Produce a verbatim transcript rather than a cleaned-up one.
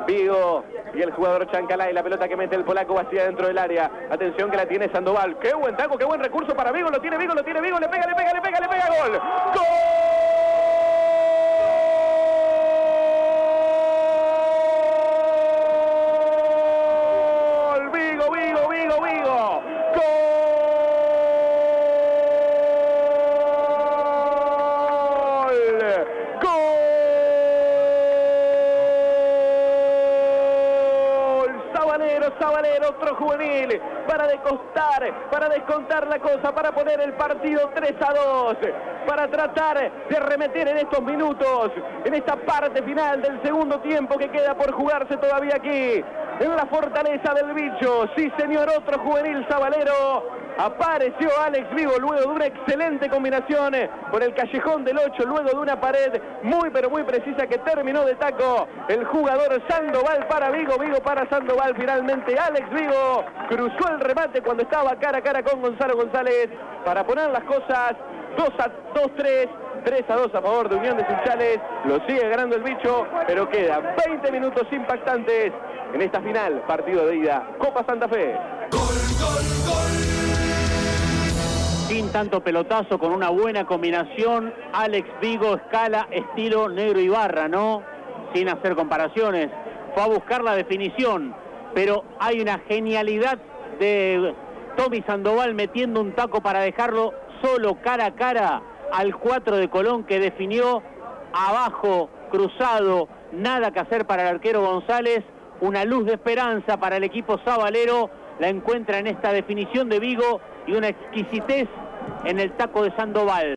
Vigo y el jugador Chancalay, la pelota que mete el polaco vacía dentro del área. Atención que la tiene Sandoval. Qué buen taco, qué buen recurso para Vigo. Lo tiene Vigo, lo tiene Vigo. Le pega, le pega, le pega, le pega. Gol. ¡Gol! Sabalero, otro juvenil, para descontar, para descontar la cosa, para poner el partido tres a dos, para tratar de remeter en estos minutos, en esta parte final del segundo tiempo que queda por jugarse todavía aquí, en la fortaleza del bicho. Sí señor, otro juvenil sabalero. Apareció Alex Vigo luego de una excelente combinación por el callejón del ocho, luego de una pared muy pero muy precisa que terminó de taco el jugador Sandoval para Vigo, Vigo para Sandoval. Finalmente Alex Vigo cruzó el remate cuando estaba cara a cara con Gonzalo González para poner las cosas dos a dos, tres, tres a dos a favor de Unión de Sunchales. Lo sigue ganando el bicho, pero quedan veinte minutos impactantes en esta final, partido de ida, Copa Santa Fe. Gol, gol, gol. Sin tanto pelotazo, con una buena combinación, Alex Vigo escala estilo Negro Ibarra, ¿no? Sin hacer comparaciones. Fue a buscar la definición, pero hay una genialidad de Tommy Sandoval metiendo un taco para dejarlo solo cara a cara al cuatro de Colón, que definió abajo, cruzado, nada que hacer para el arquero González. Una luz de esperanza para el equipo sabalero, la encuentra en esta definición de Vigo y una exquisitez en el taco de Sandoval.